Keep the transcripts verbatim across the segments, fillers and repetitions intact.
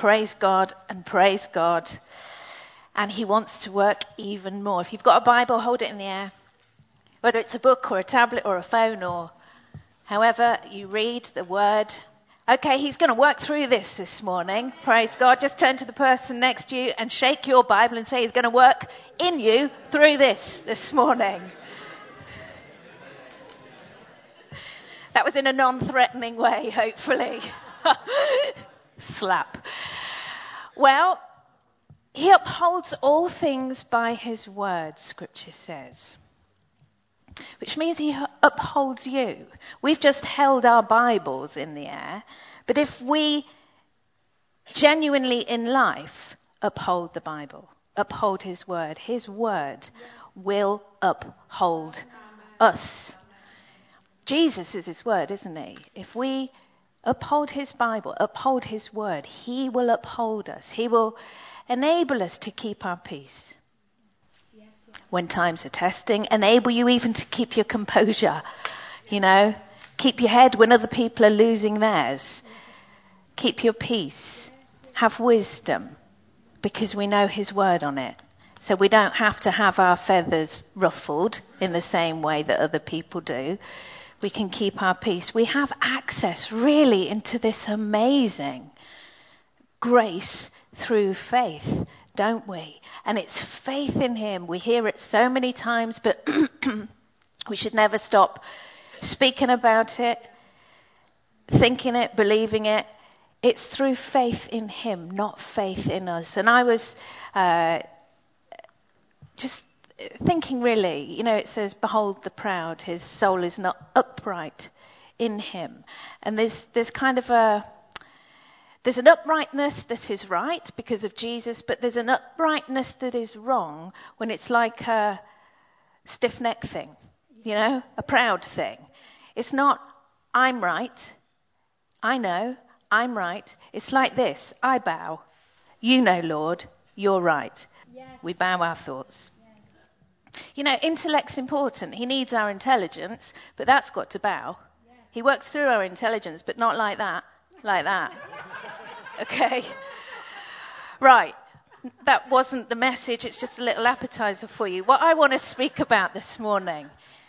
praise God and praise God. And he wants to work even more. If you've got a Bible, hold it in the air. Whether it's a book or a tablet or a phone or however you read the word. Okay, he's going to work through this this morning. Praise God. Just turn to the person next to you and shake your Bible and say he's going to work in you through this this morning. That was in a non-threatening way, hopefully. Slap. Well, he upholds all things by his word, Scripture says. Which means he upholds you. We've just held our Bibles in the air. But if we genuinely in life uphold the Bible, uphold his word, his word will uphold us. Jesus is his word, isn't he? If we uphold his Bible, uphold his word, he will uphold us. He will enable us to keep our peace. When times are testing, enable you even to keep your composure. You know, keep your head when other people are losing theirs. Keep your peace. Have wisdom, because we know his word on it. So we don't have to have our feathers ruffled in the same way that other people do. We can keep our peace. We have access really into this amazing grace through faith, don't we? And it's faith in him. We hear it so many times, but we should never stop speaking about it, thinking it, believing it. It's through faith in him, not faith in us. And I was uh, just thinking really, you know, it says, behold the proud, his soul is not upright in him. And there's there's kind of a, there's an uprightness that is right because of Jesus, but there's an uprightness that is wrong when it's like a stiff neck thing, you know, a proud thing. It's not, I'm right, I know, I'm right. It's like this, I bow, you know, Lord, you're right. Yes. We bow our thoughts. You know, intellect's important. He needs our intelligence, but that's got to bow. Yes. He works through our intelligence, but not like that, like that. Okay? Right. That wasn't the message. It's just a little appetizer for you. What I want to speak about this morning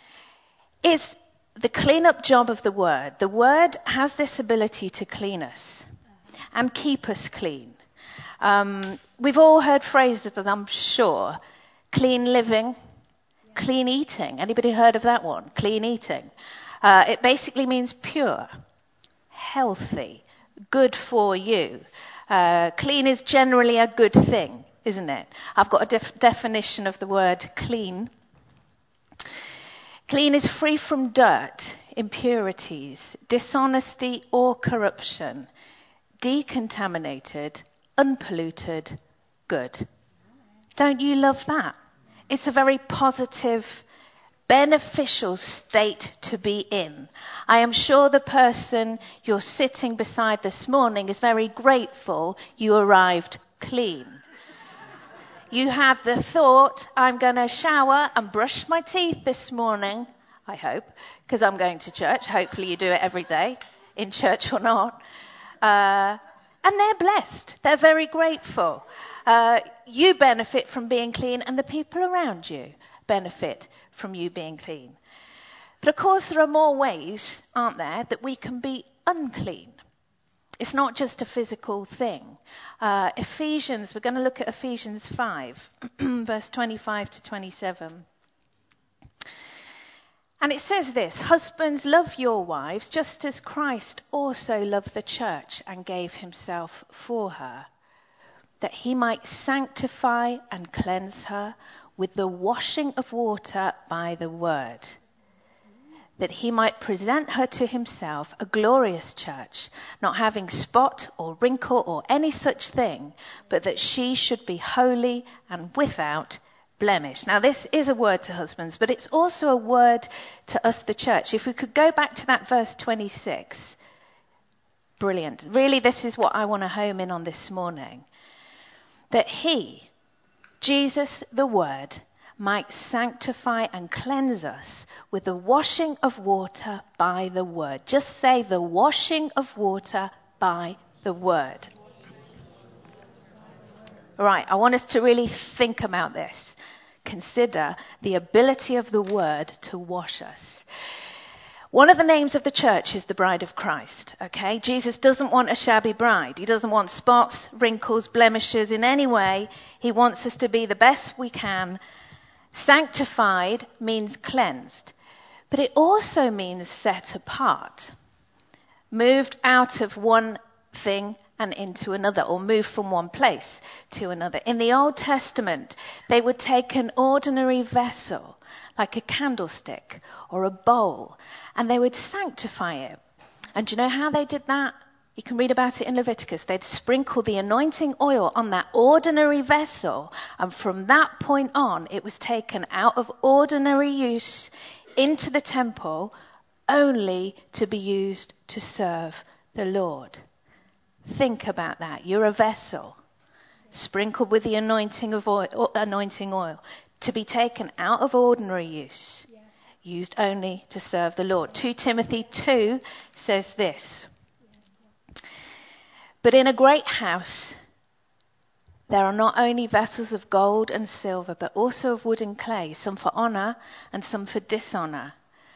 is the clean-up job of the Word. The Word has this ability to clean us and keep us clean. Um, we've all heard phrases, I'm sure. Clean living, clean eating. Anybody heard of that one? Clean eating. Uh, it basically means pure, healthy, good for you. Uh, clean is generally a good thing, isn't it? I've got a def- definition of the word clean. Clean is free from dirt, impurities, dishonesty or corruption, decontaminated, unpolluted, good. Don't you love that? It's a very positive, beneficial state to be in. I am sure the person you're sitting beside this morning is very grateful you arrived clean. You had the thought, I'm going to shower and brush my teeth this morning, I hope, because I'm going to church. Hopefully you do it every day, in church or not. Uh, and they're blessed. They're very grateful. Uh, you benefit from being clean, and the people around you benefit from you being clean. But of course there are more ways, aren't there, that we can be unclean. It's not just a physical thing. Uh, Ephesians, we're going to look at Ephesians five, verse twenty-five to twenty-seven. And it says this, husbands, love your wives, just as Christ also loved the church and gave himself for her, that he might sanctify and cleanse her with the washing of water by the word, that he might present her to himself a glorious church, not having spot or wrinkle or any such thing, but that she should be holy and without blemish. Now this is a word to husbands, but it's also a word to us, the church. If we could go back to that verse twenty-six, brilliant. Really, this is what I want to home in on this morning. That he, Jesus the Word, might sanctify and cleanse us with the washing of water by the word. Just say the washing of water by the word. All right, I want us to really think about this. Consider the ability of the word to wash us. One of the names of the church is the bride of Christ, okay? Jesus doesn't want a shabby bride. He doesn't want spots, wrinkles, blemishes in any way. He wants us to be the best we can. Sanctified means cleansed, but it also means set apart. Moved out of one thing and into another, or moved from one place to another. In the Old Testament, they would take an ordinary vessel, like a candlestick or a bowl, and they would sanctify it. And do you know how they did that? You can read about it in Leviticus. They'd sprinkle the anointing oil on that ordinary vessel, and from that point on, it was taken out of ordinary use into the temple, only to be used to serve the Lord. Think about that. You're a vessel, sprinkled with the anointing of oil, anointing oil, to be taken out of ordinary use, yes. Used only to serve the Lord. Second Timothy two says this. Yes. But in a great house, there are not only vessels of gold and silver, but also of wood and clay, some for honor and some for dishonor.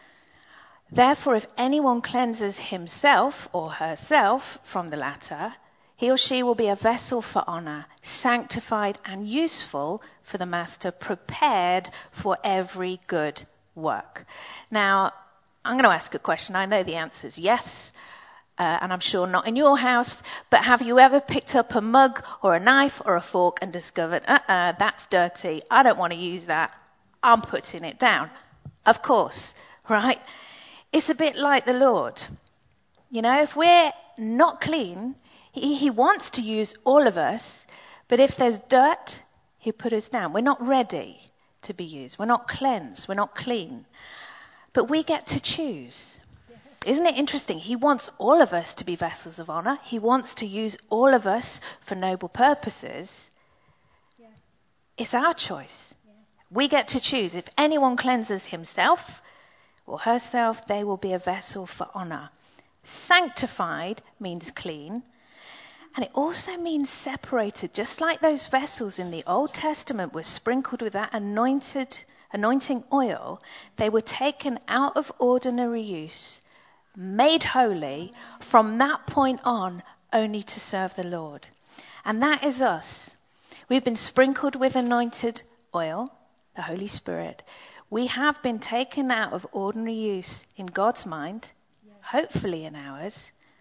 Therefore, if anyone cleanses himself or herself from the latter, he or she will be a vessel for honor, sanctified and useful for the master, prepared for every good work. Now, I'm going to ask a question. I know the answer is yes, uh, and I'm sure not in your house, but have you ever picked up a mug or a knife or a fork and discovered, uh-uh, that's dirty, I don't want to use that, I'm putting it down? Of course, right? It's a bit like the Lord. You know, if we're not clean, he, he wants to use all of us, but if there's dirt, he'll put us down. We're not ready to be used. We're not cleansed. We're not clean. But we get to choose. Isn't it interesting? He wants all of us to be vessels of honor. He wants to use all of us for noble purposes. Yes. It's our choice. Yes. We get to choose. If anyone cleanses himself or herself, they will be a vessel for honor. Sanctified means clean, and it also means separated. Just like those vessels in the Old Testament were sprinkled with that anointed, anointing oil, they were taken out of ordinary use, made holy, from that point on, only to serve the Lord. And that is us. We've been sprinkled with anointed oil, the Holy Spirit. We have been taken out of ordinary use in God's mind, yes. Hopefully in ours,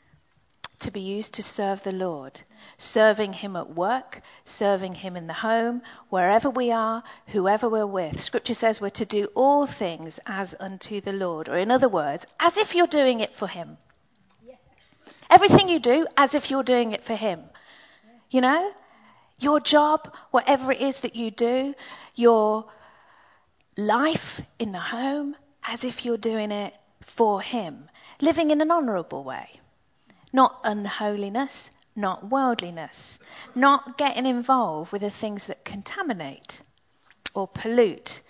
to be used to serve the Lord. Yes. Serving him at work, serving him in the home, wherever we are, whoever we're with. Scripture says we're to do all things as unto the Lord. Or in other words, as if you're doing it for him. Yes. Everything you do, as if you're doing it for him. Yes. You know? Your job, whatever it is that you do, your life in the home, as if you're doing it for him. Living in an honourable way. Not unholiness, not worldliness. Not getting involved with the things that contaminate or pollute.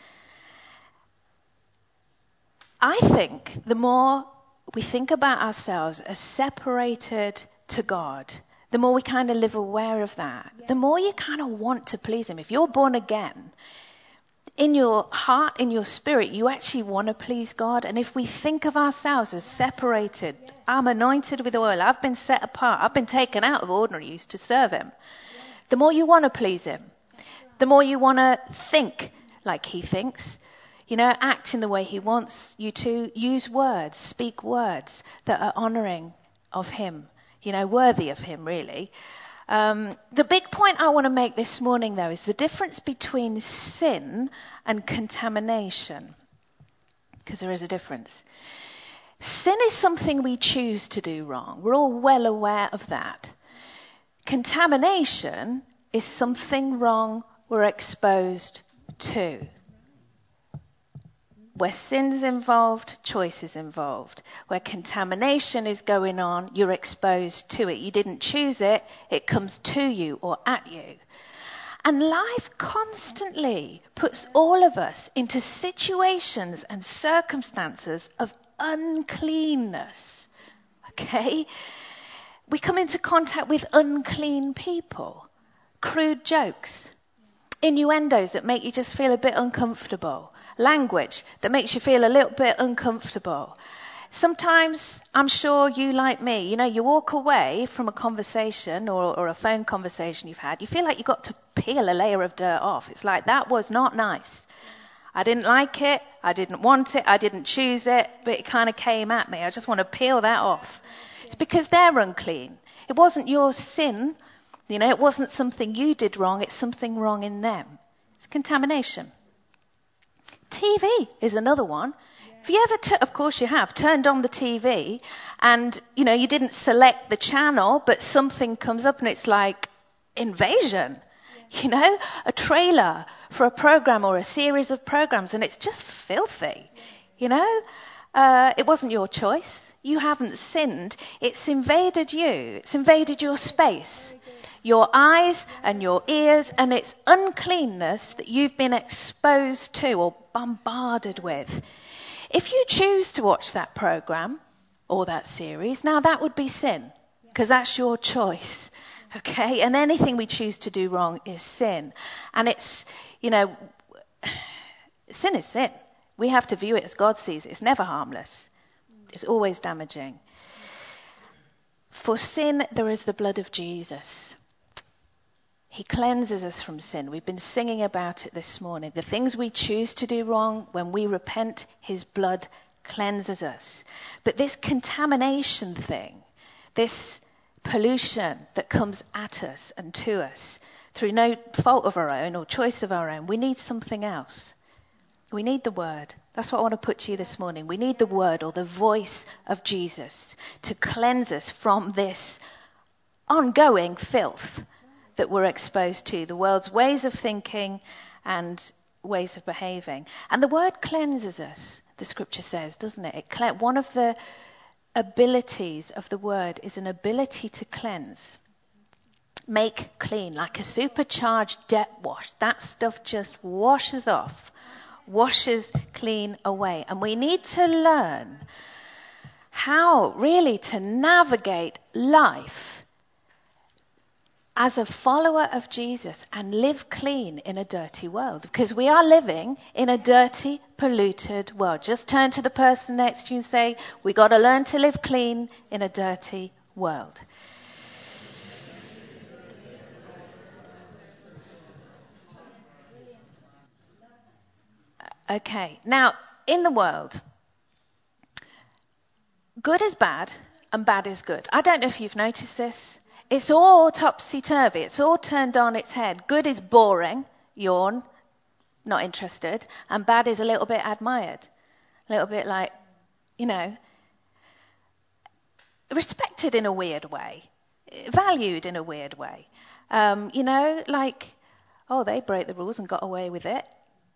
I think the more we think about ourselves as separated to God, the more we kind of live aware of that. Yeah. The more you kind of want to please him. If you're born again, in your heart, in your spirit, you actually want to please God. And if we think of ourselves as separated, yeah. I'm anointed with oil, I've been set apart, I've been taken out of ordinary use to serve him. Yeah. The more you want to please him, the more you want to think like he thinks, you know, act in the way he wants you to, use words, speak words that are honouring of him, you know, worthy of him, really. Um, the big point I want to make this morning, though, is the difference between sin and contamination. Because there is a difference. Sin is something we choose to do wrong. We're all well aware of that. Contamination is something wrong we're exposed to. Where sin's involved, choice is involved. Where contamination is going on, you're exposed to it. You didn't choose it, it comes to you or at you. And life constantly puts all of us into situations and circumstances of uncleanness. Okay? We come into contact with unclean people. crude jokes, innuendos that make you just feel a bit uncomfortable, language that makes you feel a little bit uncomfortable. Sometimes, I'm sure you like me, you know, you walk away from a conversation or, or a phone conversation you've had, you feel like you've got to peel a layer of dirt off. It's like, that was not nice. I didn't like it, I didn't want it, I didn't choose it, but it kind of came at me. I just want to peel that off. It's because they're unclean. It wasn't your sin, you know, it wasn't something you did wrong, it's something wrong in them. It's contamination. T V is another one. Have you ever, t- of course you have, turned on the T V and, you know, you didn't select the channel, but something comes up and it's like invasion, yeah. You know, a trailer for a program or a series of programs and it's just filthy, yes. You know. Uh, it wasn't your choice. You haven't sinned. It's invaded you. It's invaded your space, your eyes and your ears, and it's uncleanness that you've been exposed to or bombarded with. If you choose to watch that program or that series, now that would be sin, because that's your choice, okay? And anything we choose to do wrong is sin. And it's, you know, sin is sin. We have to view it as God sees it. It's never harmless. It's always damaging. For sin, there is the blood of Jesus. He cleanses us from sin. We've been singing about it this morning. The things we choose to do wrong, when we repent, his blood cleanses us. But this contamination thing, this pollution that comes at us and to us through no fault of our own or choice of our own, we need something else. We need the word. That's what I want to put to you this morning. We need the word or the voice of Jesus to cleanse us from this ongoing filth that we're exposed to, the world's ways of thinking and ways of behaving. And the word cleanses us, the scripture says, doesn't it? It cle- one of the abilities of the word is an ability to cleanse. Make clean, like a supercharged jet wash. That stuff just washes off, washes clean away. And we need to learn how really to navigate life as a follower of Jesus and live clean in a dirty world. Because we are living in a dirty, polluted world. Just turn to the person next to you and say, we've got to learn to live clean in a dirty world. Okay, now, in the world, good is bad and bad is good. I don't know if you've noticed this. It's all topsy-turvy. It's all turned on its head. Good is boring, yawn, not interested. And bad is a little bit admired. A little bit like, you know, respected in a weird way. Valued in a weird way. Um, you know, like, oh, they broke the rules and got away with it.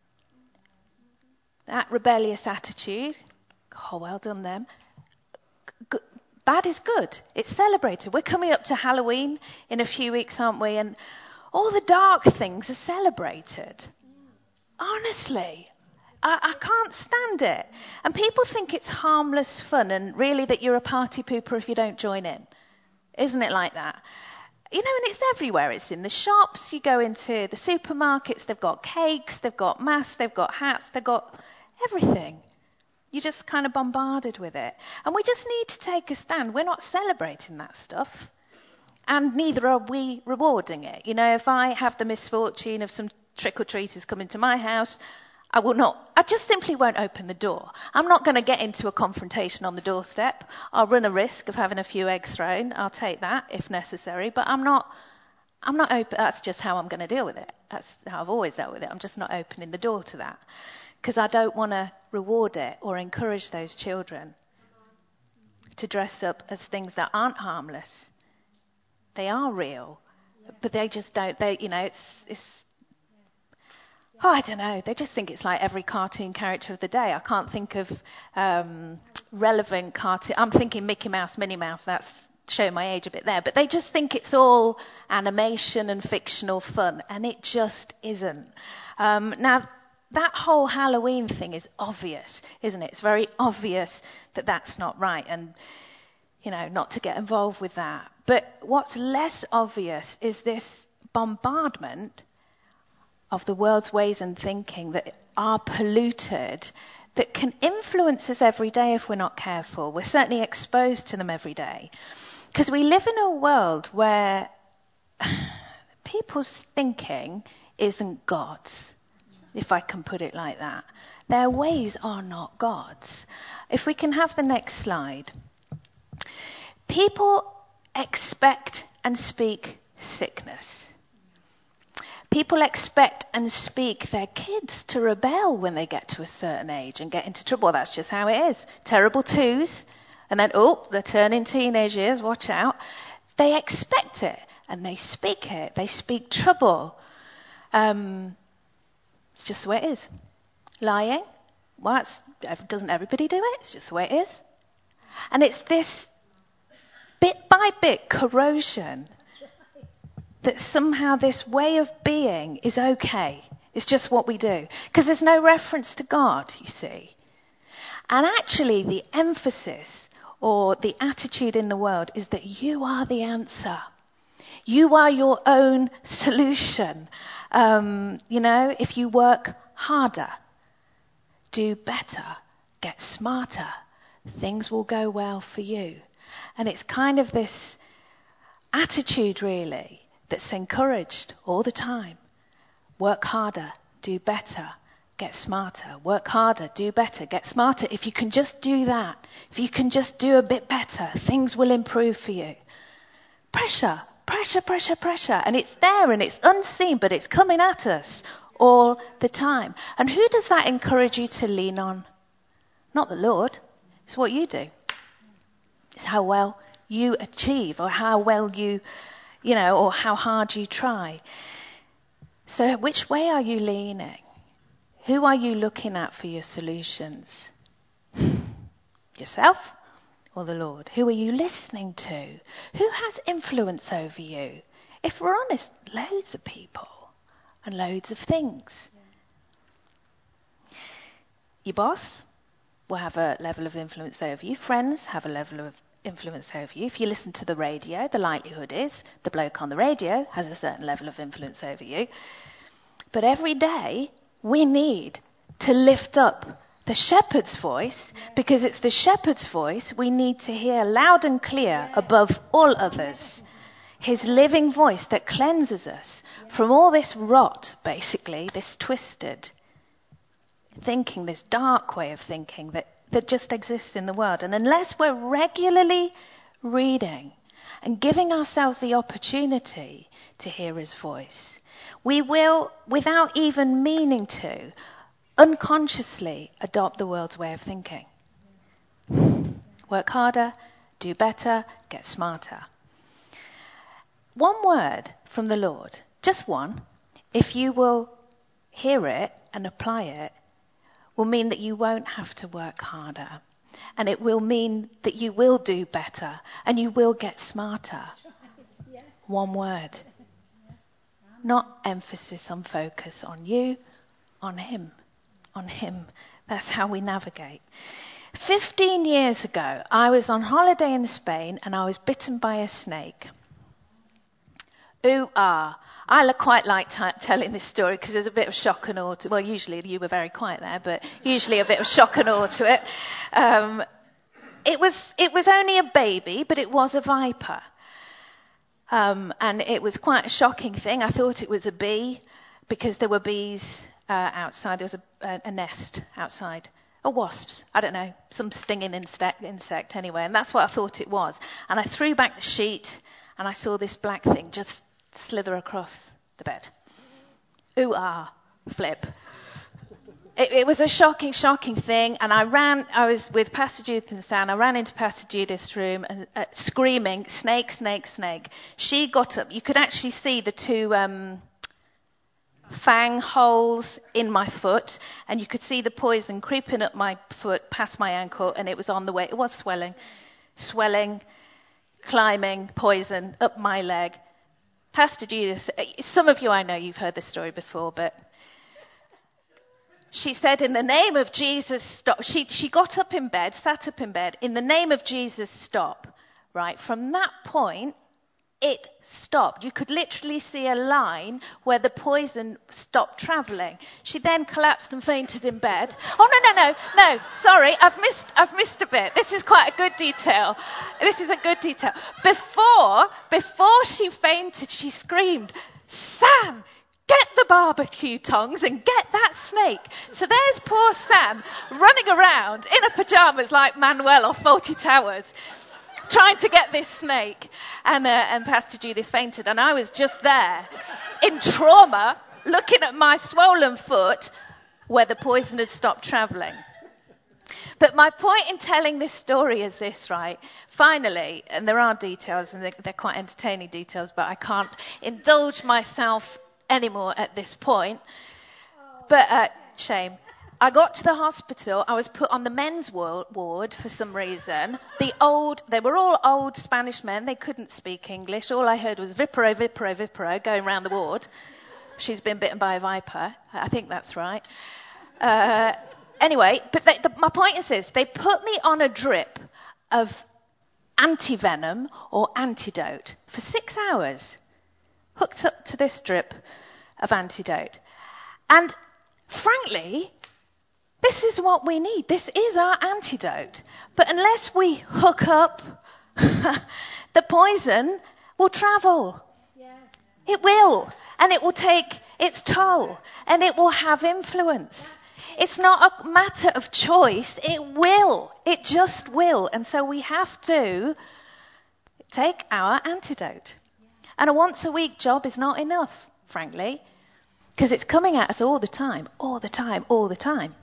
That rebellious attitude, oh, well done them. G- Bad is good. It's celebrated. We're coming up to Halloween in a few weeks, aren't we? And all the dark things are celebrated. Honestly, I, I can't stand it. And people think it's harmless fun and really that you're a party pooper if you don't join in. Isn't it like that? You know, and it's everywhere. It's in the shops. You go into the supermarkets. They've got cakes. They've got masks. They've got hats. They've got everything. You're just kind of bombarded with it. And we just need to take a stand. We're not celebrating that stuff. And neither are we rewarding it. You know, if I have the misfortune of some trick-or-treaters coming to my house, I will not, I just simply won't open the door. I'm not going to get into a confrontation on the doorstep. I'll run a risk of having a few eggs thrown. I'll take that if necessary. But I'm not, I'm not open. That's just how I'm going to deal with it. That's how I've always dealt with it. I'm just not opening the door to that. Because I don't want to reward it or encourage those children to dress up as things that aren't harmless. They are real, but they just don't, they, you know, it's, it's, oh, I don't know. They just think it's like every cartoon character of the day. I can't think of um, relevant cartoon. I'm thinking Mickey Mouse, Minnie Mouse, that's showing my age a bit there. But they just think it's all animation and fictional fun, and it just isn't. Um, now, that whole Halloween thing is obvious, isn't it? It's very obvious that that's not right and, you know, not to get involved with that. But what's less obvious is this bombardment of the world's ways and thinking that are polluted, that can influence us every day if we're not careful. We're certainly exposed to them every day. Because we live in a world where people's thinking isn't God's, if I can put it like that. Their ways are not God's. If we can have the next slide. People expect and speak sickness. People expect and speak their kids to rebel when they get to a certain age and get into trouble. That's just how it is. Terrible twos. And then, oh, they're turning teenage years. Watch out. They expect it and they speak it. They speak trouble. Um, it's just the way it is. Lying. Well, it's, doesn't everybody do it? It's just the way it is. And it's this bit by bit corrosion that somehow this way of being is okay. It's just what we do. Because there's no reference to God, you see. And actually the emphasis or the attitude in the world is that you are the answer. You are your own solution. Um, you know, if you work harder, do better, get smarter, things will go well for you. And it's kind of this attitude, really, that's encouraged all the time. Work harder, do better, get smarter. Work harder, do better, get smarter. If you can just do that, if you can just do a bit better, things will improve for you. Pressure, pressure, pressure, pressure. And it's there and it's unseen, but it's coming at us all the time. And who does that encourage you to lean on? Not the Lord. It's what you do. It's how well you achieve or how well you you know, or how hard you try. So which way are you leaning? Who are you looking at for your solutions? Yourself or the Lord? Who are you listening to? Who has influence over you? If we're honest, loads of people and loads of things. Your boss will have a level of influence over you. Friends have a level of influence over you. If you listen to the radio, the likelihood is the bloke on the radio has a certain level of influence over you. But every day we need to lift up the shepherd's voice, because it's the shepherd's voice we need to hear loud and clear above all others. His living voice that cleanses us from all this rot, basically, this twisted thinking, this dark way of thinking that that just exists in the world. And unless we're regularly reading and giving ourselves the opportunity to hear his voice, we will, without even meaning to, unconsciously adopt the world's way of thinking. Work harder, do better, get smarter. One word from the Lord, just one, if you will hear it and apply it, will mean that you won't have to work harder. And it will mean that you will do better and you will get smarter. One word. Not emphasis on focus on you, on him. On him. That's how we navigate. Fifteen years ago, I was on holiday in Spain and I was bitten by a snake. Ooh, ah. I quite like t- telling this story because there's a bit of shock and awe to it. Well, usually you were very quiet there, but usually a bit of shock and awe to it. Um, it was it was only a baby, but it was a viper. Um, and it was quite a shocking thing. I thought it was a bee because there were bees uh, outside. There was a, a, a nest outside. Or wasps, I don't know, some stinging insect, insect anyway. And that's what I thought it was. And I threw back the sheet and I saw this black thing just slither across the bed. Ooh, ah, flip. It, it was a shocking, shocking thing, and I ran, I was with Pastor Judith and Stan, I ran into Pastor Judith's room, and, uh, screaming, snake, snake, snake. She got up, you could actually see the two um, fang holes in my foot, and you could see the poison creeping up my foot past my ankle, and it was on the way, it was swelling, swelling, climbing, poison up my leg. Pastor Judith, some of you I know you've heard this story before, but she said, in the name of Jesus, stop. She, she got up in bed, sat up in bed, in the name of Jesus, stop. Right, from that point, it stopped. You could literally see a line where the poison stopped travelling. She then collapsed and fainted in bed. Oh, no, no, no, no, sorry, I've missed, I've missed a bit. This is quite a good detail. This is a good detail. Before, before she fainted, she screamed, "Sam, get the barbecue tongs and get that snake." So there's poor Sam running around in her pyjamas like Manuel off Fawlty Towers, trying to get this snake. And, uh, and Pastor Judith fainted. And I was just there in trauma, looking at my swollen foot where the poison had stopped travelling. But my point in telling this story is this, right? Finally, and there are details, and they're, they're quite entertaining details, but I can't indulge myself anymore at this point. But, uh, shame. I got to the hospital. I was put on the men's ward for some reason. The old, they were all old Spanish men. They couldn't speak English. All I heard was vipero, vipero, vipero going round the ward. She's been bitten by a viper. I think that's right. Uh, anyway, but they, the, my point is this. They put me on a drip of antivenom or antidote for six hours. Hooked up to this drip of antidote. And frankly, this is what we need. This is our antidote. But unless we hook up, the poison will travel. Yes. It will. And it will take its toll. And it will have influence. It's not a matter of choice. It will. It just will. And so we have to take our antidote. And a once a week job is not enough, frankly. Because it's coming at us all the time. All the time. All the time.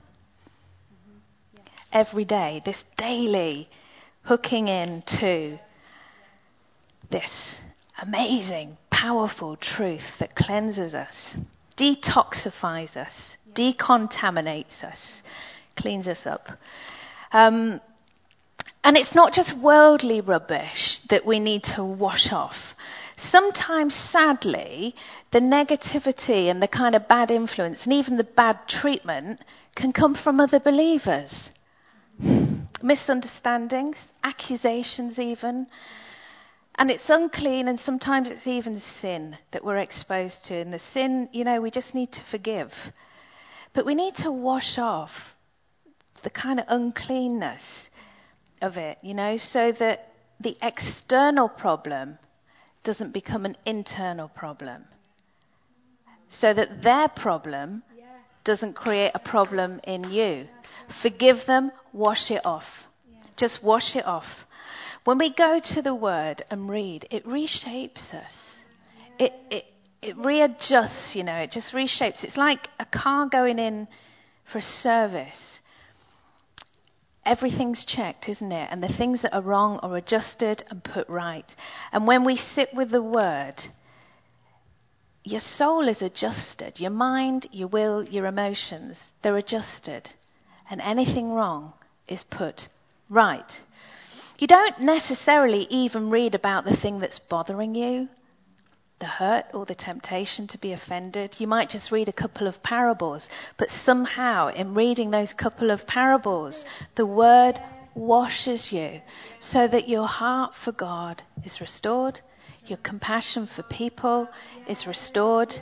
Every day, this daily hooking into this amazing, powerful truth that cleanses us, detoxifies us, decontaminates us, cleans us up. Um, and it's not just worldly rubbish that we need to wash off. Sometimes, sadly, the negativity and the kind of bad influence and even the bad treatment can come from other believers. Misunderstandings, accusations even. And it's unclean, and sometimes it's even sin that we're exposed to. And the sin, you know, we just need to forgive. But we need to wash off the kind of uncleanness of it, you know, so that the external problem doesn't become an internal problem. So that their problem doesn't create a problem in you. Forgive them, wash it off. Just wash it off. When we go to the Word and read, it reshapes us. It, it, it readjusts, you know, it just reshapes. It's like a car going in for a service. Everything's checked, isn't it? And the things that are wrong are adjusted and put right. And when we sit with the Word, your soul is adjusted. Your mind, your will, your emotions, they're adjusted. And anything wrong is put right. You don't necessarily even read about the thing that's bothering you, the hurt or the temptation to be offended. You might just read a couple of parables, but somehow in reading those couple of parables, the Word washes you so that your heart for God is restored, your compassion for people is restored,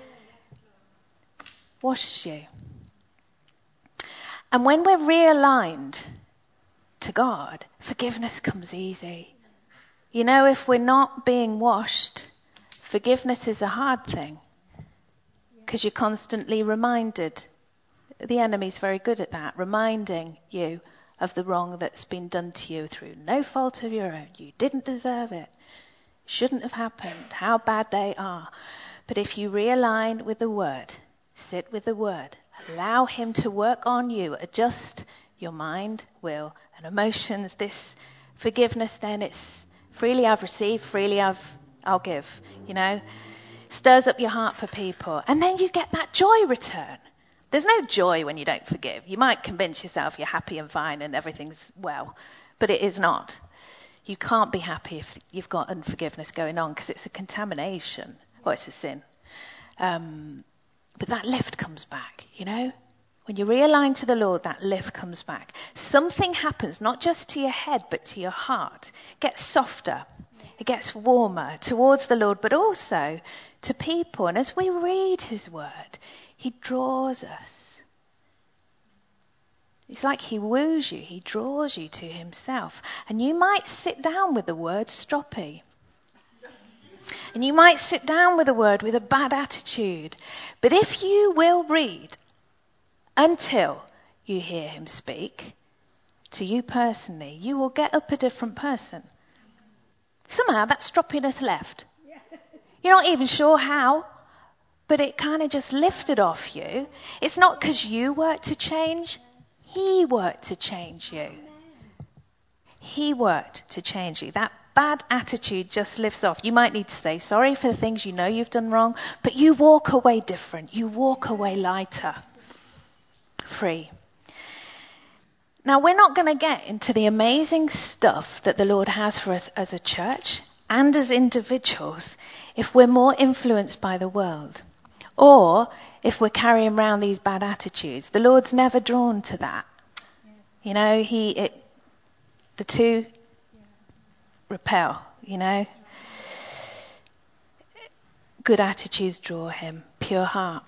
washes you. And when we're realigned to God, forgiveness comes easy. You know, if we're not being washed, forgiveness is a hard thing. Because you're constantly reminded. The enemy's very good at that, reminding you of the wrong that's been done to you through no fault of your own. You didn't deserve it. Shouldn't have happened. How bad they are. But if you realign with the Word, sit with the Word, allow Him to work on you, adjust your mind, will, and emotions. This forgiveness, then, it's freely I've received, freely I've, I'll give, you know. Stirs up your heart for people. And then you get that joy return. There's no joy when you don't forgive. You might convince yourself you're happy and fine and everything's well, but it is not. You can't be happy if you've got unforgiveness going on because it's a contamination, or it's a sin. Um, but that lift comes back, you know. When you realign to the Lord, that lift comes back. Something happens, not just to your head, but to your heart. It gets softer. It gets warmer towards the Lord, but also to people. And as we read his word, he draws us. It's like he woos you. He draws you to himself. And you might sit down with the word stroppy. And you might sit down with a word with a bad attitude. But if you will read until you hear him speak to you personally, you will get up a different person. Somehow that stroppiness left. You're not even sure how, but it kind of just lifted off you. It's not because you worked to change. He worked to change you. He worked to change you. That bad attitude just lifts off. You might need to say sorry for the things you know you've done wrong, but you walk away different. You walk away lighter, free. Now, we're not going to get into the amazing stuff that the Lord has for us as a church and as individuals if we're more influenced by the world or if we're carrying around these bad attitudes. The Lord's never drawn to that. You know, he, it, the two repel, you know. Good attitudes draw him, pure heart.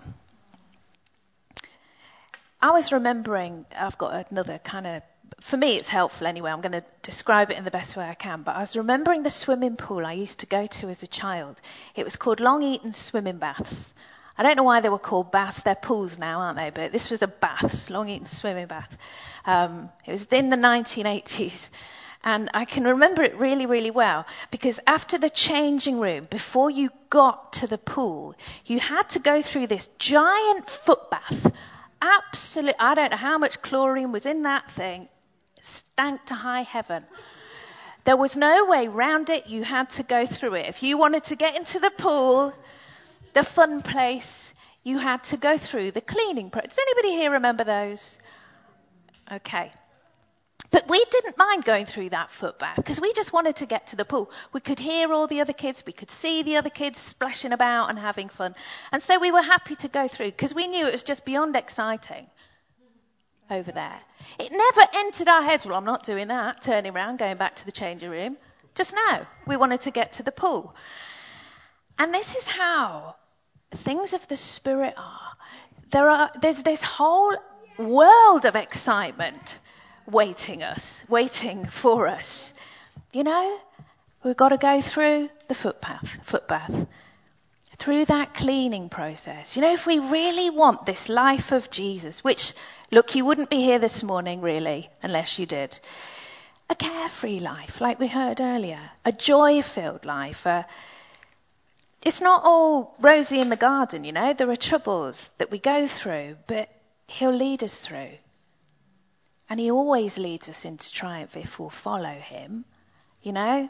I was remembering, I've got another kind of, for me it's helpful anyway, I'm going to describe it in the best way I can, but I was remembering the swimming pool I used to go to as a child. It was called Long Eaton Swimming Baths. I don't know why they were called baths, they're pools now, aren't they? But this was a baths, Long Eaton Swimming Bath. Um, it was in the nineteen eighties. And I can remember it really, really well, because after the changing room, before you got to the pool, you had to go through this giant foot bath. Absolutely, I don't know how much chlorine was in that thing. It stank to high heaven. There was no way round it. You had to go through it. If you wanted to get into the pool, the fun place, you had to go through the cleaning process. Does anybody here remember those? Okay. But we didn't mind going through that foot bath because we just wanted to get to the pool. We could hear all the other kids. We could see the other kids splashing about and having fun. And so we were happy to go through because we knew it was just beyond exciting over there. It never entered our heads, well, I'm not doing that, turning around, going back to the changing room. Just no, we wanted to get to the pool. And this is how things of the Spirit are. There are there's this whole world of excitement waiting us, waiting for us. You know, we've got to go through the footpath, footbath, through that cleaning process. You know, if we really want this life of Jesus, which, look, you wouldn't be here this morning, really, unless you did. A carefree life, like we heard earlier. A joy-filled life. A, it's not all rosy in the garden, you know. There are troubles that we go through, but he'll lead us through. And he always leads us into triumph if we'll follow him, you know.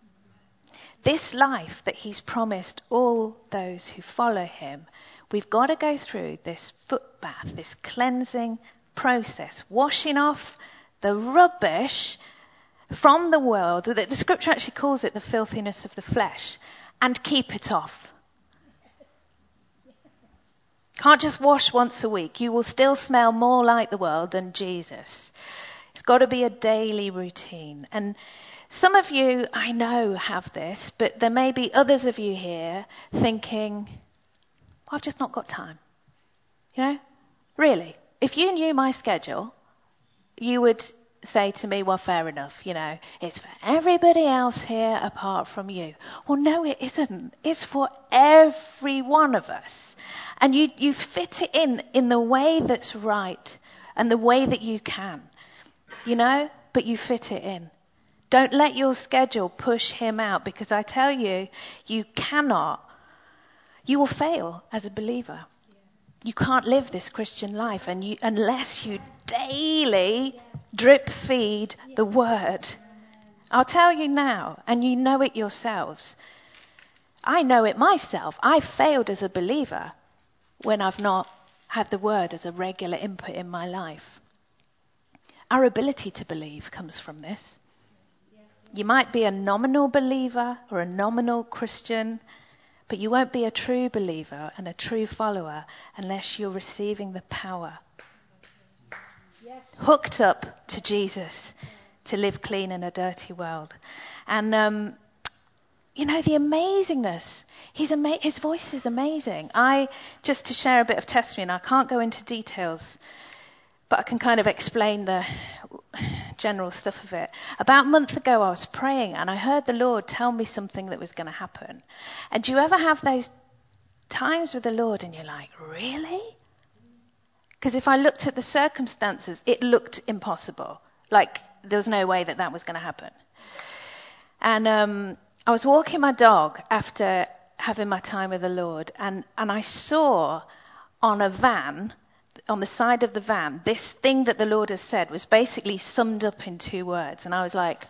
This life that he's promised all those who follow him, we've got to go through this foot bath, this cleansing process, washing off the rubbish from the world. The, the scripture actually calls it the filthiness of the flesh, and keep it off. Can't just wash once a week. You will still smell more like the world than Jesus. It's got to be a daily routine. And some of you, I know, have this, but there may be others of you here thinking, well, I've just not got time. You know? Really. If you knew my schedule, you would say to me, well, fair enough, you know, it's for everybody else here apart from you. Well, no, it isn't. It's for every one of us. And you, you fit it in in the way that's right and the way that you can, you know, but you fit it in. Don't let your schedule push him out, because I tell you, you cannot, you will fail as a believer. You can't live this Christian life and you, unless you daily drip feed the word. I'll tell you now, and you know it yourselves. I know it myself. I failed as a believer when I've not had the word as a regular input in my life. Our ability to believe comes from this. You might be a nominal believer or a nominal Christian, but you won't be a true believer and a true follower unless you're receiving the power. Yes. Hooked up to Jesus to live clean in a dirty world. And um, you know, the amazingness. He's ama- his voice is amazing. I, just to share a bit of testimony, I can't go into details, but I can kind of explain the general stuff of it. About a month ago, I was praying and I heard the Lord tell me something that was going to happen. And do you ever have those times with the Lord and you're like, really? Because if I looked at the circumstances, it looked impossible. Like there was no way that that was going to happen. And um, I was walking my dog after having my time with the Lord, and, and I saw on a van, on the side of the van, this thing that the Lord has said was basically summed up in two words. And I was like,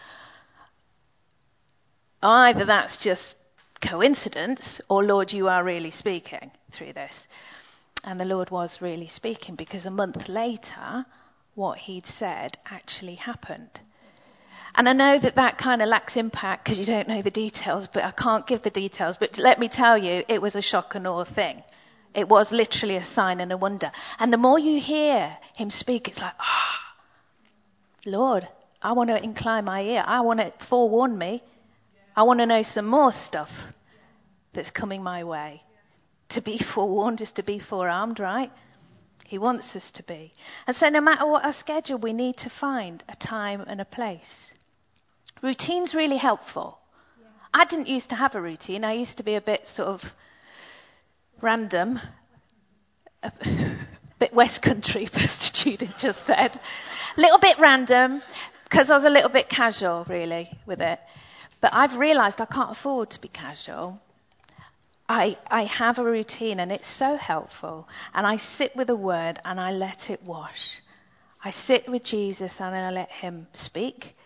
either that's just coincidence, or Lord, you are really speaking through this. And the Lord was really speaking, because a month later, what he'd said actually happened. And I know that that kind of lacks impact because you don't know the details, but I can't give the details. But let me tell you, it was a shock and awe thing. It was literally a sign and a wonder. And the more you hear him speak, it's like, ah, oh, Lord, I want to incline my ear. I want to forewarn me. I want to know some more stuff that's coming my way. To be forewarned is to be forearmed, right? He wants us to be. And so no matter what our schedule, we need to find a time and a place. Routine's really helpful. Yes. I didn't used to have a routine. I used to be a bit sort of random. A bit West Country, Pastor Judy just said. A little bit random, because I was a little bit casual, really, with it. But I've realised I can't afford to be casual. I, I have a routine, and it's so helpful. And I sit with the word and I let it wash. I sit with Jesus and I let him speak,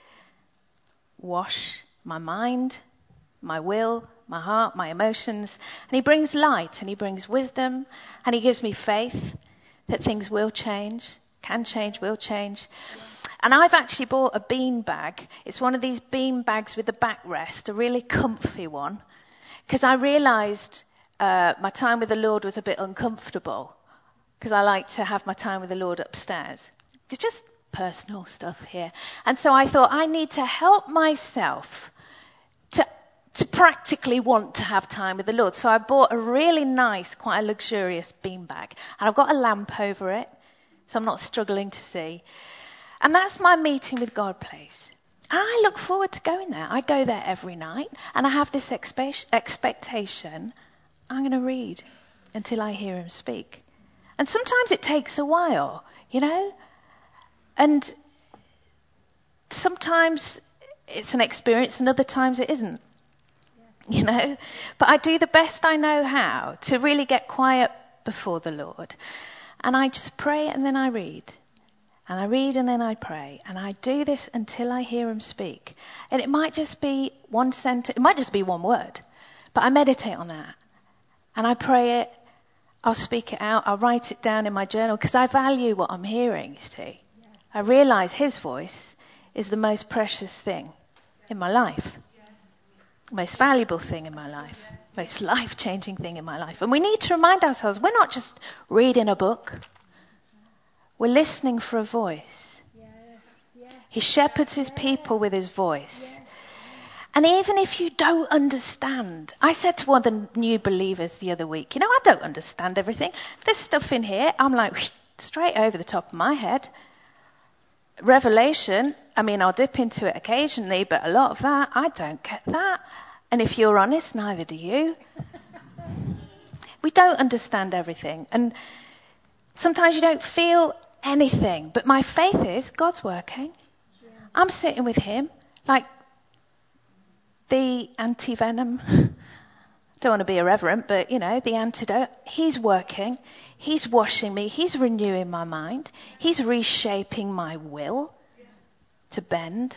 wash my mind, my will, my heart, my emotions. And he brings light and he brings wisdom and he gives me faith that things will change, can change, will change. And I've actually bought a bean bag. It's one of these bean bags with a backrest, a really comfy one. Because I realised uh, my time with the Lord was a bit uncomfortable. Because I like to have my time with the Lord upstairs. It's just personal stuff here. And so I thought I need to help myself to, to practically want to have time with the Lord. So I bought a really nice, quite a luxurious bean bag. And I've got a lamp over it, so I'm not struggling to see. And that's my meeting with God place. And I look forward to going there. I go there every night, and I have this expe- expectation, I'm going to read until I hear him speak. And sometimes it takes a while, you know? And sometimes it's an experience, and other times it isn't, you know? But I do the best I know how to really get quiet before the Lord. And I just pray, and then I read. And I read and then I pray. And I do this until I hear him speak. And it might just be one sentence. It might just be one word. But I meditate on that. And I pray it. I'll speak it out. I'll write it down in my journal. Because I value what I'm hearing, you see. Yes. I realise his voice is the most precious thing in my life. Yes. Most valuable thing in my life. Yes. Most life-changing thing in my life. And we need to remind ourselves, we're not just reading a book. We're listening for a voice. Yes, yes. He shepherds his people with his voice. Yes. And even if you don't understand, I said to one of the new believers the other week, you know, I don't understand everything. There's stuff in here, I'm like, straight over the top of my head. Revelation, I mean, I'll dip into it occasionally, but a lot of that, I don't get that. And if you're honest, neither do you. We don't understand everything. And sometimes you don't feel anything, but my faith is God's working. Yeah. I'm sitting with him like the anti-venom. Don't want to be irreverent, but you know, the antidote. He's working. He's washing me. He's renewing my mind. He's reshaping my will to bend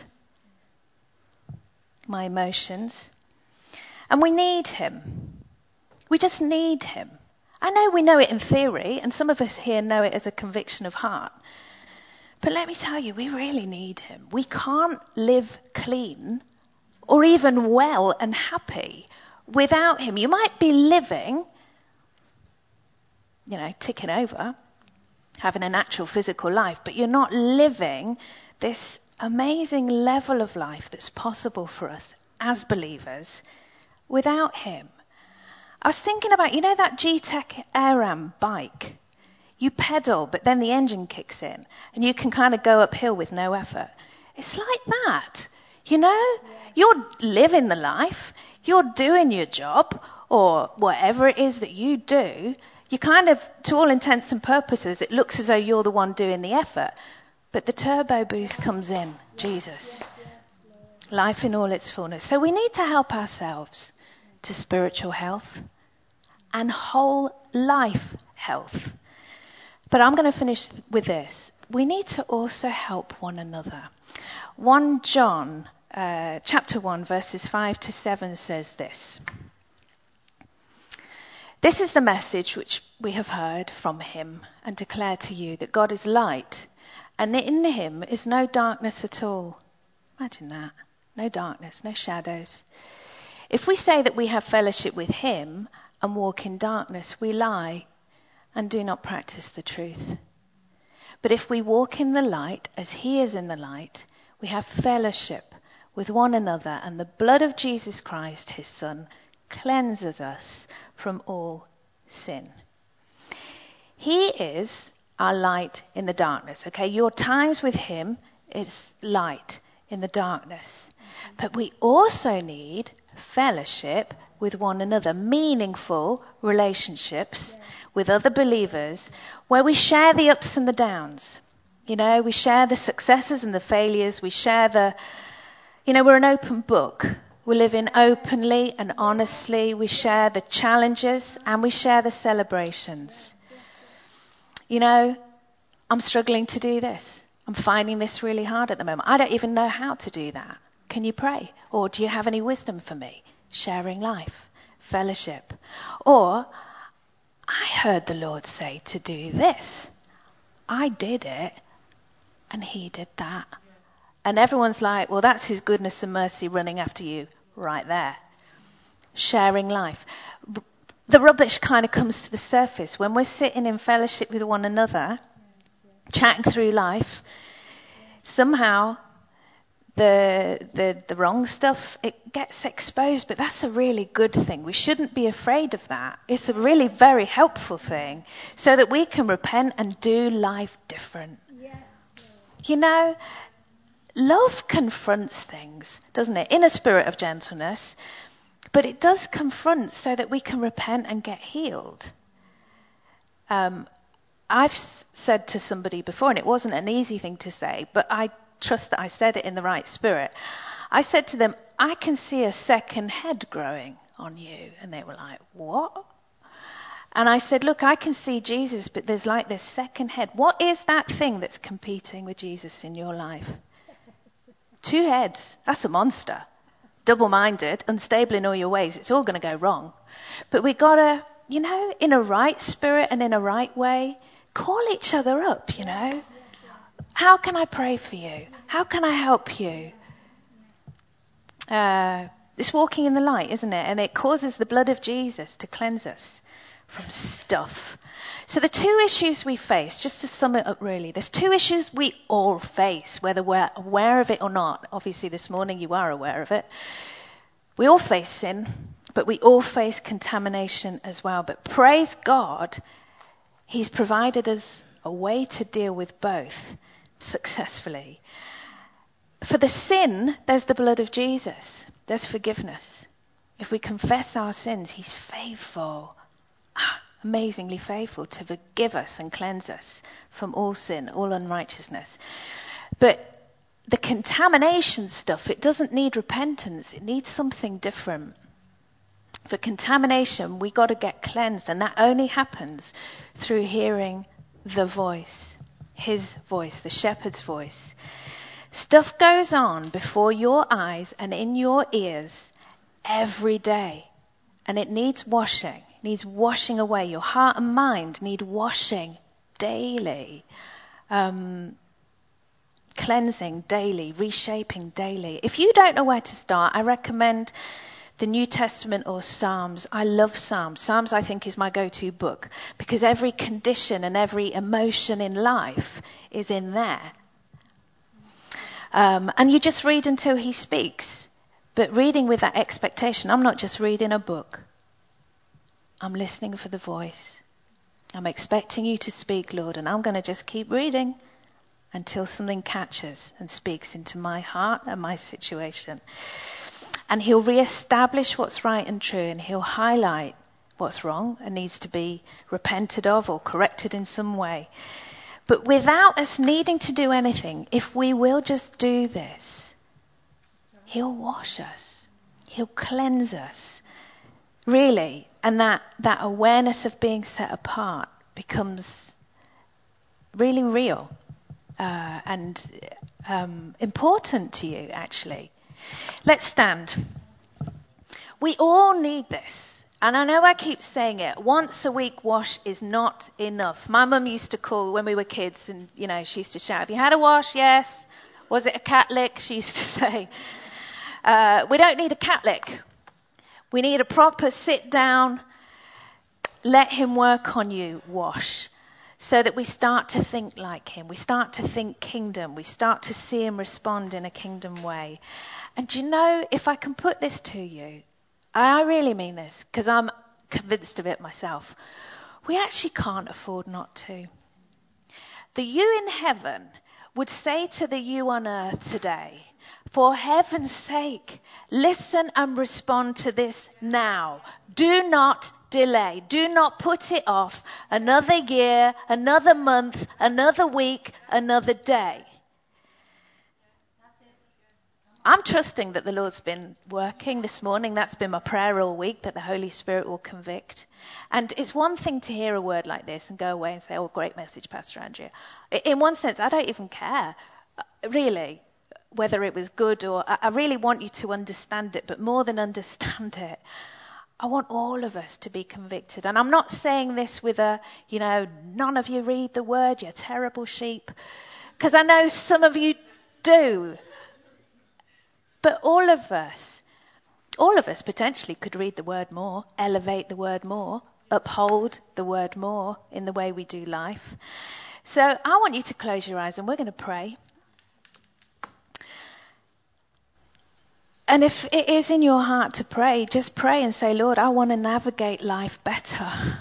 my emotions. And we need him. We just need him. I know we know it in theory, and some of us here know it as a conviction of heart. But let me tell you, we really need him. We can't live clean or even well and happy without him. You might be living, you know, ticking over, having a natural physical life, but you're not living this amazing level of life that's possible for us as believers without him. I was thinking about, you know, that G-Tech Aram bike? You pedal, but then the engine kicks in, and you can kind of go uphill with no effort. It's like that. You know, you're living the life, you're doing your job, or whatever it is that you do. You kind of, to all intents and purposes, it looks as though you're the one doing the effort. But the turbo boost comes in, Jesus. Life in all its fullness. So we need to help ourselves to spiritual health and whole life health. But I'm going to finish with this. We need to also help one another. First John uh, chapter one, verses five to seven says this. This is the message which we have heard from him and declare to you, that God is light, and in him is no darkness at all. Imagine that. No darkness, no shadows. If we say that we have fellowship with him and walk in darkness, we lie and do not practice the truth. But if we walk in the light as he is in the light, we have fellowship with one another, and the blood of Jesus Christ, his Son, cleanses us from all sin. He is our light in the darkness. Okay, your times with him is light in the darkness. But we also need fellowship with one another, meaningful relationships with other believers where we share the ups and the downs. You know, we share the successes and the failures. We share the, you know, we're an open book. We live in openly and honestly. We share the challenges and we share the celebrations. You know, I'm struggling to do this. I'm finding this really hard at the moment. I don't even know how to do that. Can you pray? Or do you have any wisdom for me? Sharing life, fellowship. Or, I heard the Lord say to do this. I did it, and he did that. And everyone's like, well, that's his goodness and mercy running after you right there. Sharing life. The rubbish kind of comes to the surface. When we're sitting in fellowship with one another, chatting through life, somehow the, the the wrong stuff, it gets exposed. But that's a really good thing. We shouldn't be afraid of that. It's a really very helpful thing, so that we can repent and do life different. Yes. You know, love confronts things, doesn't it? In a spirit of gentleness. But it does confront so that we can repent and get healed. Um, I've s- said to somebody before, and it wasn't an easy thing to say, but I trust that I said it in the right spirit. I said to them, I can see a second head growing on you. And they were like, what? And I said, look, I can see Jesus, but there's like this second head. What is that thing that's competing with Jesus in your life? Two heads. That's a monster. Double-minded, unstable in all your ways. It's all going to go wrong. But we got to, you know, in a right spirit and in a right way, call each other up, you know. How can I pray for you? How can I help you? Uh, it's walking in the light, isn't it? And it causes the blood of Jesus to cleanse us from stuff. So the two issues we face, just to sum it up really, there's two issues we all face, whether we're aware of it or not. Obviously this morning you are aware of it. We all face sin, but we all face contamination as well. But praise God, he's provided us a way to deal with both successfully. For the sin, there's the blood of Jesus. There's forgiveness. If we confess our sins, he's faithful. Ah, amazingly faithful to forgive us and cleanse us from all sin, all unrighteousness. But the contamination stuff, it doesn't need repentance. It needs something different. For contamination, we got to get cleansed, and that only happens through hearing the voice, his voice, the shepherd's voice. Stuff goes on before your eyes and in your ears every day, and it needs washing. Needs washing away. Your heart and mind need washing daily. Um, cleansing daily, reshaping daily. If you don't know where to start, I recommend the New Testament or Psalms. I love Psalms. Psalms, I think, is my go-to book because every condition and every emotion in life is in there. Um, and you just read until he speaks. But reading with that expectation, I'm not just reading a book. I'm listening for the voice. I'm expecting you to speak, Lord, and I'm going to just keep reading until something catches and speaks into my heart and my situation. And he'll reestablish what's right and true, and he'll highlight what's wrong and needs to be repented of or corrected in some way. But without us needing to do anything, if we will just do this, he'll wash us. He'll cleanse us. Really. And that, that awareness of being set apart becomes really real uh, and um, important to you, actually. Let's stand. We all need this. And I know I keep saying it. Once a week wash is not enough. My mum used to call when we were kids and, you know, she used to shout, have you had a wash? Yes. Was it a cat lick? She used to say. Uh, we don't need a cat lick. We need a proper sit down, let him work on you wash. So that we start to think like him. We start to think kingdom. We start to see him respond in a kingdom way. And do you know, if I can put this to you, I really mean this, because I'm convinced of it myself. We actually can't afford not to. The you in heaven would say to the you on earth today, for heaven's sake, listen and respond to this now. Do not delay. Do not put it off another year, another month, another week, another day. I'm trusting that the Lord's been working this morning. That's been my prayer all week, that the Holy Spirit will convict. And it's one thing to hear a word like this and go away and say, oh, great message, Pastor Andrea. In one sense, I don't even care, really, whether it was good or... I really want you to understand it, but more than understand it, I want all of us to be convicted. And I'm not saying this with a, you know, none of you read the word, you terrible sheep. Because I know some of you do. But all of us, all of us potentially could read the word more, elevate the word more, uphold the word more in the way we do life. So I want you to close your eyes and we're going to pray. And if it is in your heart to pray, just pray and say, Lord, I want to navigate life better.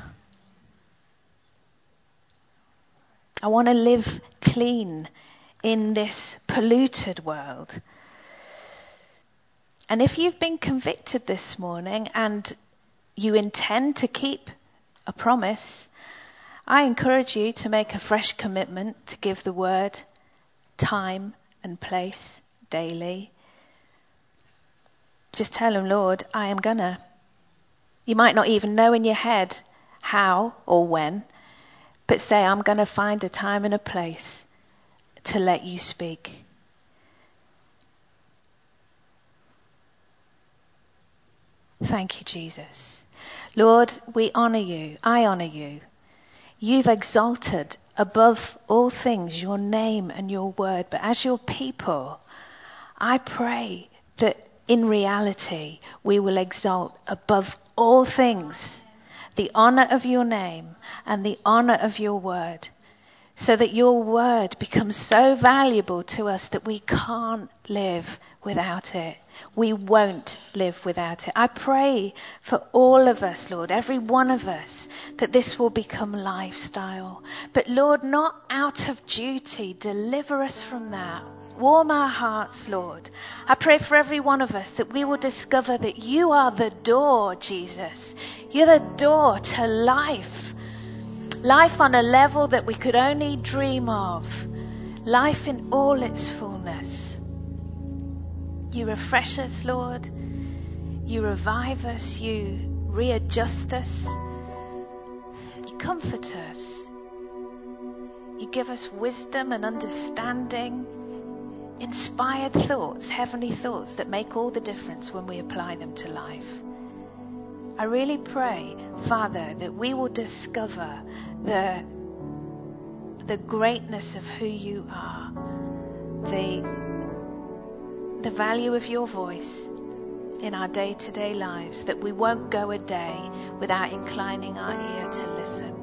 I want to live clean in this polluted world. And if you've been convicted this morning and you intend to keep a promise, I encourage you to make a fresh commitment to give the word time and place daily. Just tell him, Lord, I am gonna. You might not even know in your head how or when, but say, I'm going to find a time and a place to let you speak. Thank you, Jesus. Lord, we honour you. I honour you. You've exalted above all things your name and your word. But as your people, I pray that in reality we will exalt above all things the honour of your name and the honour of your word, so that your word becomes so valuable to us that we can't live without it. We won't live without it. I pray for all of us, Lord, every one of us, that this will become lifestyle. But Lord, not out of duty. Deliver us from that. Warm our hearts, Lord. I pray for every one of us that we will discover that you are the door, Jesus. You're the door to life. Life on a level that we could only dream of. Life in all its fullness. You refresh us, Lord. You revive us. You readjust us. You comfort us. You give us wisdom and understanding. Inspired thoughts, heavenly thoughts that make all the difference when we apply them to life. I really pray, Father, that we will discover the, the greatness of who you are, the, the value of your voice in our day-to-day lives, that we won't go a day without inclining our ear to listen.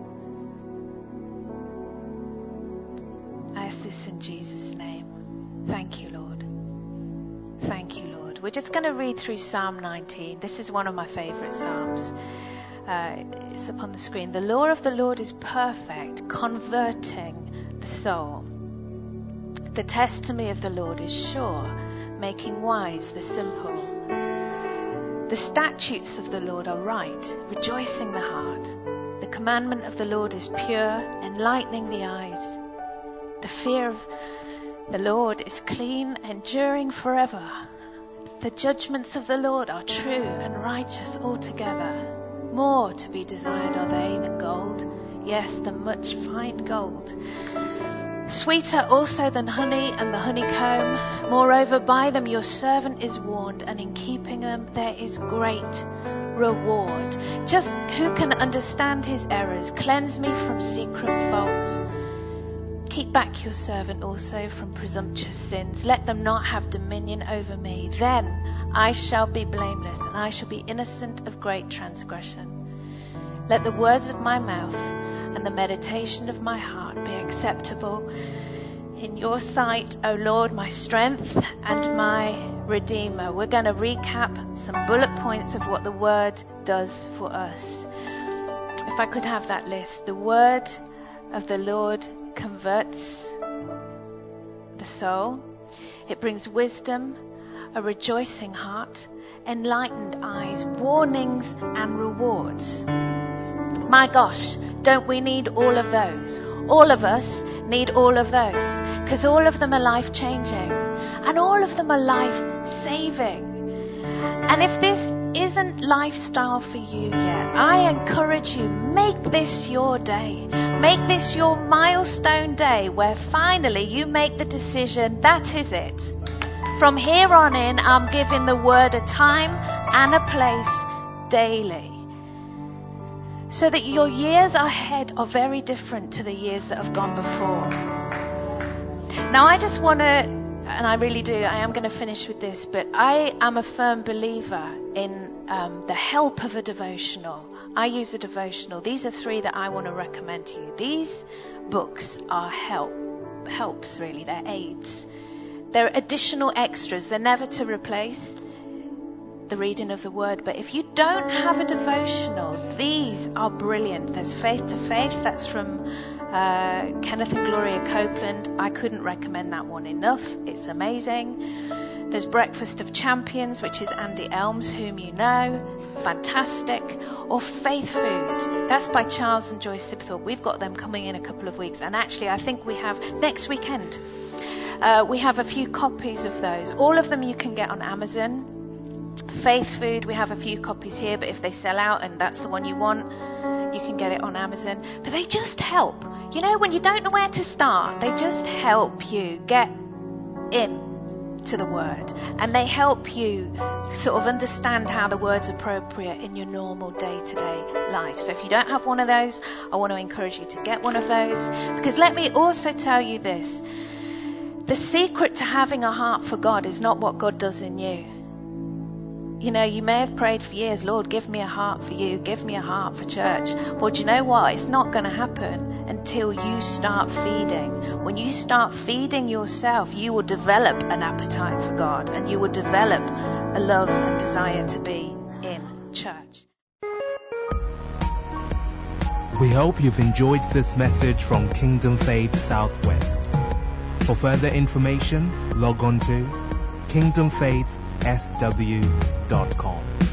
I ask this in Jesus' name. Thank you, Lord. Thank you, Lord. word. We're just going to read through Psalm nineteen. This is one of my favourite Psalms. Uh, it's up on the screen. The law of the Lord is perfect, converting the soul. The testimony of the Lord is sure, making wise the simple. The statutes of the Lord are right, rejoicing the heart. The commandment of the Lord is pure, enlightening the eyes. The fear of the Lord is clean, enduring forever. The judgments of the Lord are true and righteous altogether. More to be desired are they than gold, yes, than much fine gold. Sweeter also than honey and the honeycomb. Moreover, by them your servant is warned, and in keeping them there is great reward. Just who can understand his errors? Cleanse me from secret faults. Keep back your servant also from presumptuous sins. Let them not have dominion over me. Then I shall be blameless, and I shall be innocent of great transgression. Let the words of my mouth and the meditation of my heart be acceptable in your sight, O Lord, my strength and my Redeemer. We're going to recap some bullet points of what the word does for us. If I could have that list. The word of the Lord converts the soul. It brings wisdom, a rejoicing heart, enlightened eyes, warnings and rewards. My gosh, don't we need all of those? All of us need all of those, because all of them are life-changing and all of them are life-saving. And if this isn't lifestyle for you yet, I encourage you, make this your day. Make this your milestone day where finally you make the decision, that is it. From here on in, I'm giving the word a time and a place daily. So that your years ahead are very different to the years that have gone before. Now I just want to, and I really do, I am going to finish with this, but I am a firm believer in um, the help of a devotional. I use a devotional. These are three that I want to recommend to you. These books are help, helps really, they're aids. They're additional extras. They're never to replace the reading of the word. But if you don't have a devotional, these are brilliant. There's Faith to Faith. That's from uh, Kenneth and Gloria Copeland. I couldn't recommend that one enough. It's amazing. There's Breakfast of Champions, which is Andy Elms, whom you know. Fantastic. Or Faith Food. That's by Charles and Joyce Sibthorpe. We've got them coming in a couple of weeks. And actually, I think we have next weekend. Uh, we have a few copies of those. All of them you can get on Amazon. Faith Food, we have a few copies here, but if they sell out and that's the one you want, you can get it on Amazon. But they just help. You know, when you don't know where to start, they just help you get in to the word. And they help you sort of understand how the word's appropriate in your normal day-to-day life. So if you don't have one of those, I want to encourage you to get one of those. Because let me also tell you this. The secret to having a heart for God is not what God does in you. You know, you may have prayed for years, Lord, give me a heart for you, give me a heart for church. Well, do you know what? It's not going to happen until you start feeding. When you start feeding yourself, you will develop an appetite for God, and you will develop a love and desire to be in church. We hope you've enjoyed this message from Kingdom Faith Southwest. For further information, log on to kingdom faith s w dot com.